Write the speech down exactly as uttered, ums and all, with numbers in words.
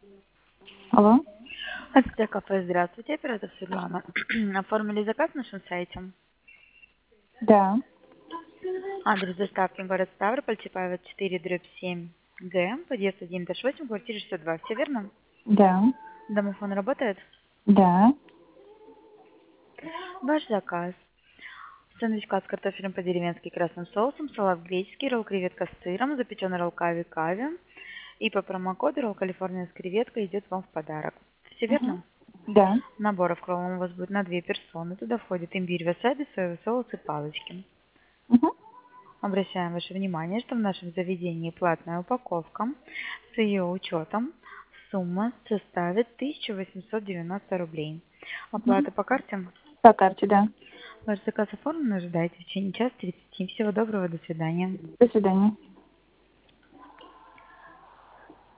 Алло? Здравствуйте, кафе, здравствуйте, оператор Светлана. Оформили заказ на нашем сайте. Да, Адрес доставки город Ставрополь, Чапаева четыре, дробь семь Г, подъезд один, этаж восемь, квартира шестьдесят два. Все верно? да, Домофон работает? да. Ваш заказ. Сэндвичка с картофелем по-деревенски красным соусом, салат греческий, ролл креветка с сыром, запеченный ролл кави кави. И по промокоду ролл Калифорния с креветкой идет вам в подарок. Все Мгм. верно? Да. Набор в кроллом у вас будет на две персоны. Туда входит имбирь, васаби, соевый соус и палочки. Мгм. Обращаем ваше внимание, что в нашем заведении платная упаковка. С ее учетом сумма составит тысяча восемьсот девяносто рублей. Мгм. Оплата по карте. По карте, да. Ваш заказ оформлен, ожидайте в течение часа тридцати. Всего доброго, до свидания. До свидания.